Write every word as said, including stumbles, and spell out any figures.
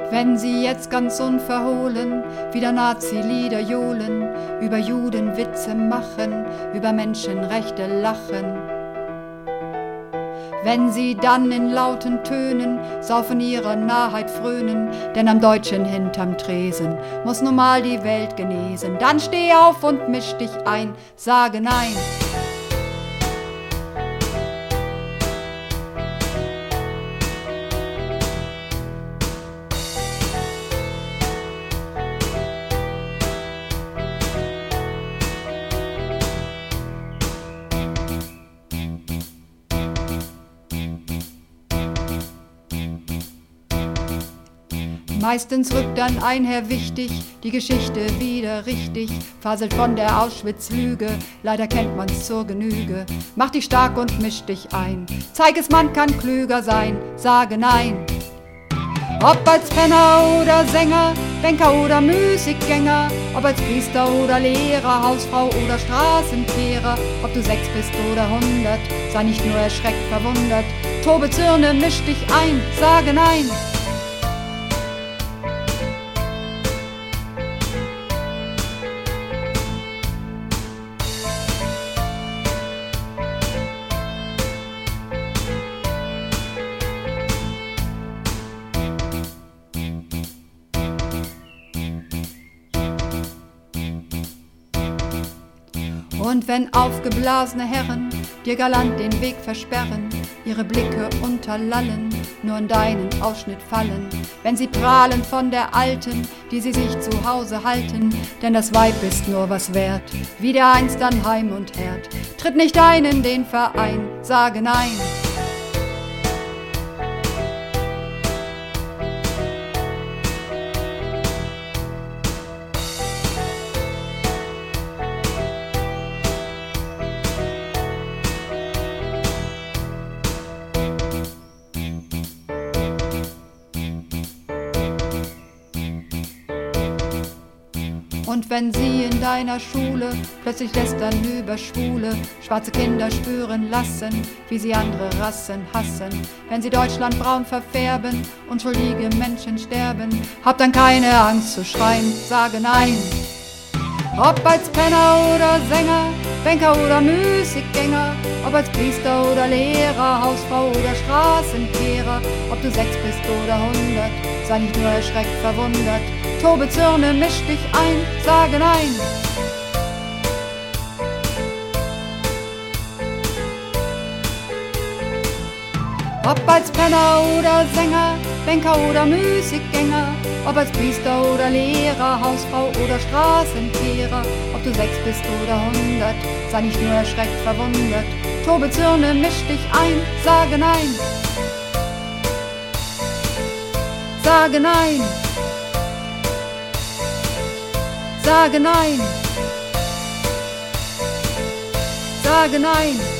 Wenn sie jetzt ganz unverhohlen wieder Nazi-Lieder johlen, über Juden Witze machen, über Menschenrechte lachen. Wenn sie dann in lauten Tönen saufen ihrer Narrheit frönen, denn am Deutschen hinterm Tresen muss nun mal die Welt genesen. Dann steh auf und misch dich ein, sage nein. Meistens rückt dann einher wichtig die Geschichte wieder richtig, faselt von der Auschwitz-Lüge, leider kennt man's zur Genüge. Mach dich stark und misch dich ein, zeig es, man kann klüger sein, sage nein. Ob als Penner oder Sänger, Banker oder Musikgänger, ob als Priester oder Lehrer, Hausfrau oder Straßenkehrer, ob du sechs bist oder hundert, sei nicht nur erschreckt verwundert, tobe, zürne, misch dich ein, sage nein. Und wenn aufgeblasene Herren dir galant den Weg versperren, ihre Blicke unterlallen, nur in deinen Ausschnitt fallen, wenn sie prahlen von der Alten, die sie sich zu Hause halten, denn das Weib ist nur was wert, wie der einst an Heim und Herd. Tritt nicht ein in den Verein, sage nein. Und wenn sie in deiner Schule plötzlich lästern über Schwule, schwarze Kinder spüren lassen, wie sie andere Rassen hassen, wenn sie Deutschland braun verfärben, unschuldige Menschen sterben, hab dann keine Angst zu schreien, sage nein. Ob als Penner oder Sänger, Banker oder Musikgänger, ob als Priester oder Lehrer, Hausfrau oder Straßenkehrer, ob du sechs bist oder hundert, sei nicht nur erschreckt verwundert, tobe, zürne, misch dich ein, sage nein. Ob als Penner oder Sänger, Banker oder Musikgänger, ob als Priester oder Lehrer, Hausfrau oder Straßenkehrer, ob du sechs bist oder hundert, sei nicht nur erschreckt verwundert, tobe, zürne, misch dich ein, sage nein. Sage nein. Sage nein. Sage nein.